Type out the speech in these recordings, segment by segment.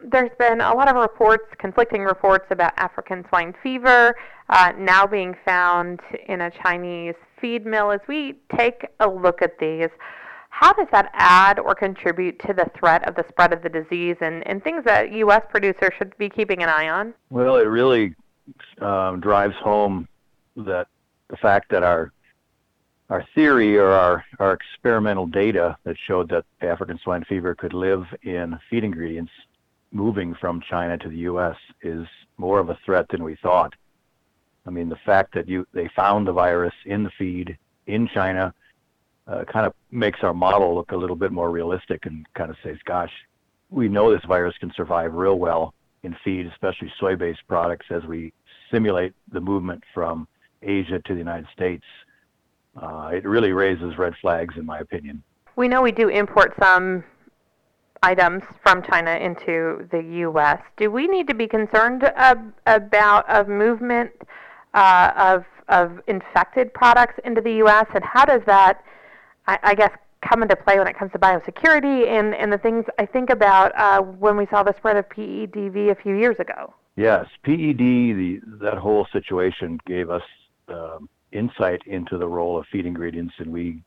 There's been a lot of reports, conflicting reports about African swine fever now being found in a Chinese feed mill. As we take a look at these, how does that add or contribute to the threat of the spread of the disease and things that U.S. producers should be keeping an eye on? Well, it really drives home that the fact that our theory or our experimental data that showed that African swine fever could live in feed ingredients moving from China to the U.S. is more of a threat than we thought. I mean, the fact that they found the virus in the feed in China kind of makes our model look a little bit more realistic and kind of says, gosh, we know this virus can survive real well in feed, especially soy-based products, as we simulate the movement from Asia to the United States. It really raises red flags, in my opinion. We know we do import some items from China into the U.S. Do we need to be concerned about a movement of infected products into the U.S., and how does that, I guess, come into play when it comes to biosecurity and the things I think about when we saw the spread of PEDV a few years ago? Yes, PED, that whole situation gave us insight into the role of feed ingredients, and we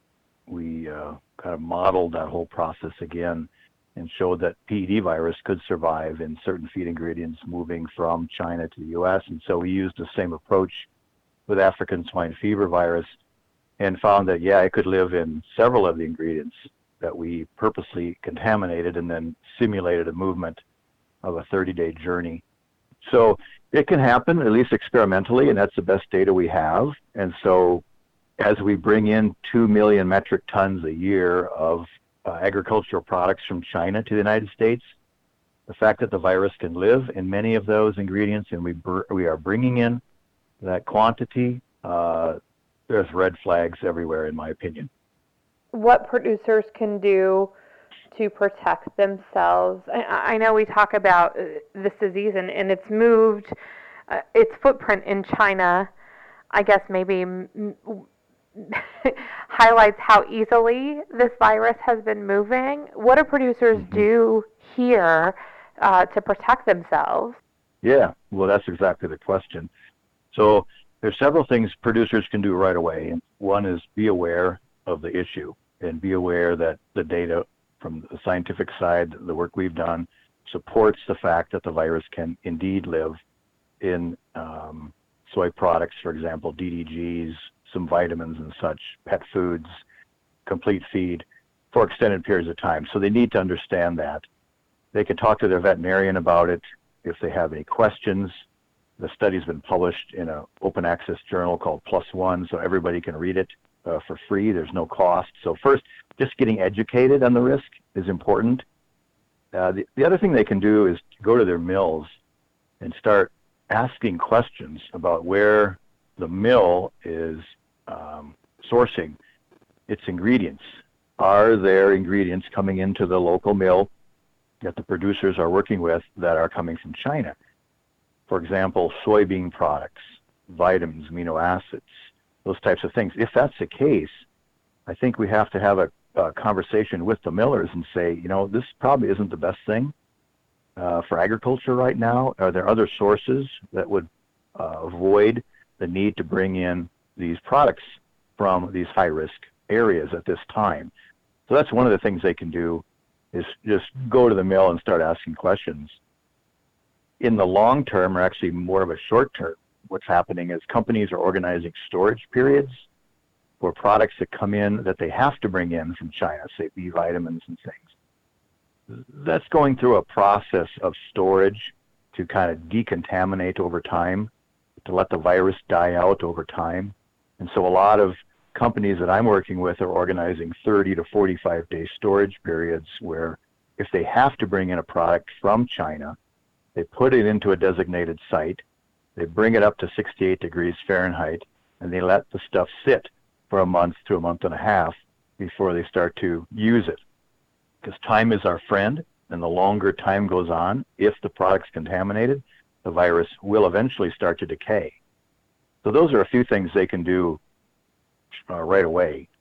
kind of modeled that whole process again and showed that PED virus could survive in certain feed ingredients moving from China to the U.S. And so we used the same approach with African swine fever virus and found that, yeah, it could live in several of the ingredients that we purposely contaminated and then simulated a movement of a 30-day journey. So it can happen, at least experimentally, and that's the best data we have. And so as we bring in 2 million metric tons a year of agricultural products from China to the United States, the fact that the virus can live in many of those ingredients and we are bringing in that quantity, there's red flags everywhere, in my opinion. What producers can do to protect themselves? I know we talk about this disease and it's moved, its footprint in China, I guess maybe highlights how easily this virus has been moving. What do producers do here to protect themselves? Yeah, well, that's exactly the question. So there's several things producers can do right away. And one is be aware of the issue and be aware that the data from the scientific side, the work we've done, supports the fact that the virus can indeed live in soy products, for example, DDGs, some vitamins and such, pet foods, complete feed, for extended periods of time. So they need to understand that. They can talk to their veterinarian about it if they have any questions. The study's been published in an open access journal called PLOS ONE, so everybody can read it for free. There's no cost. So first, just getting educated on the risk is important. The other thing they can do is go to their mills and start asking questions about where the mill is sourcing its ingredients. Are there ingredients coming into the local mill that the producers are working with that are coming from China? For example, soybean products, vitamins, amino acids, those types of things. If that's the case, I think we have to have a conversation with the millers and say, you know, this probably isn't the best thing for agriculture right now. Are there other sources that would avoid the need to bring in these products from these high-risk areas at this time? So that's one of the things they can do, is just go to the mill and start asking questions. In the long term, or actually more of a short term, what's happening is companies are organizing storage periods for products that come in that they have to bring in from China, say B vitamins and things. That's going through a process of storage to kind of decontaminate over time, to let the virus die out over time. And so a lot of companies that I'm working with are organizing 30 to 45 day storage periods where if they have to bring in a product from China, they put it into a designated site, they bring it up to 68 degrees Fahrenheit, and they let the stuff sit for a month to a month and a half before they start to use it. Because time is our friend, and the longer time goes on, if the product's contaminated, the virus will eventually start to decay. So those are a few things they can do right away.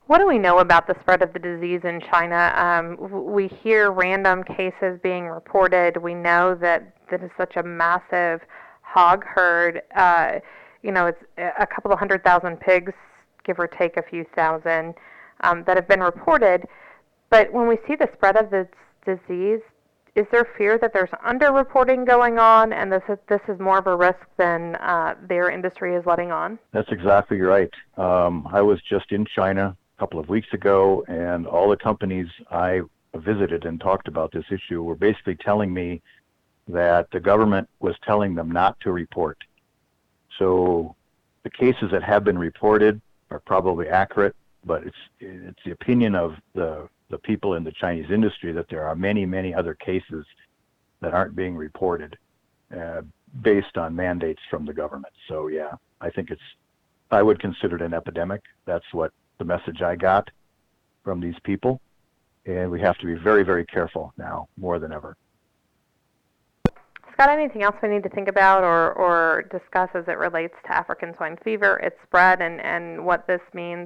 What do we know about the spread of the disease in China? We hear random cases being reported. We know that is such a massive hog herd. It's a couple of 100,000 pigs, give or take a few thousand, that have been reported. But when we see the spread of this disease, is there fear that there's underreporting going on, and this is more of a risk than their industry is letting on? That's exactly right. I was just in China a couple of weeks ago, and all the companies I visited and talked about this issue were basically telling me that the government was telling them not to report. So the cases that have been reported are probably accurate, but it's the opinion of the people in the Chinese industry that there are many, many other cases that aren't being reported based on mandates from the government. So yeah, I would consider it an epidemic. That's what the message I got from these people. And we have to be very, very careful now, more than ever. Scott, anything else we need to think about or discuss as it relates to African swine fever, its spread, and what this means?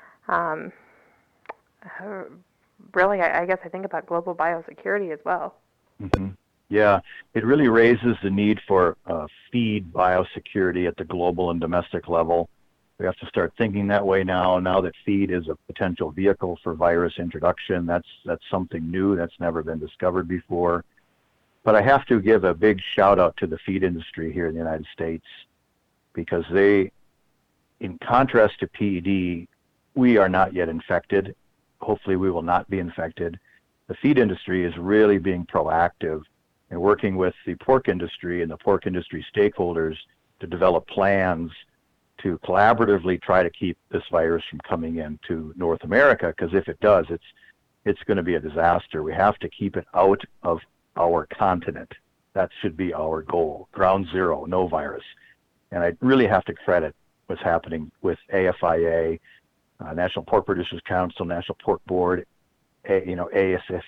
Really, I guess I think about global biosecurity as well. Mm-hmm. Yeah, it really raises the need for feed biosecurity at the global and domestic level. We have to start thinking that way now that feed is a potential vehicle for virus introduction. That's something new that's never been discovered before. But I have to give a big shout out to the feed industry here in the United States, because they, in contrast to PED, we are not yet infected. Hopefully we will not be infected. The feed industry is really being proactive and working with the pork industry and the pork industry stakeholders to develop plans to collaboratively try to keep this virus from coming into North America, because if it does, it's going to be a disaster. We have to keep it out of our continent. That should be our goal. Ground zero, no virus. And I really have to credit what's happening with AFIA, National Pork Producers Council, National Pork Board, ASF,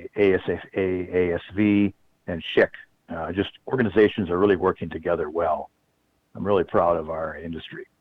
ASV, and SHIC. Just organizations are really working together well. I'm really proud of our industry.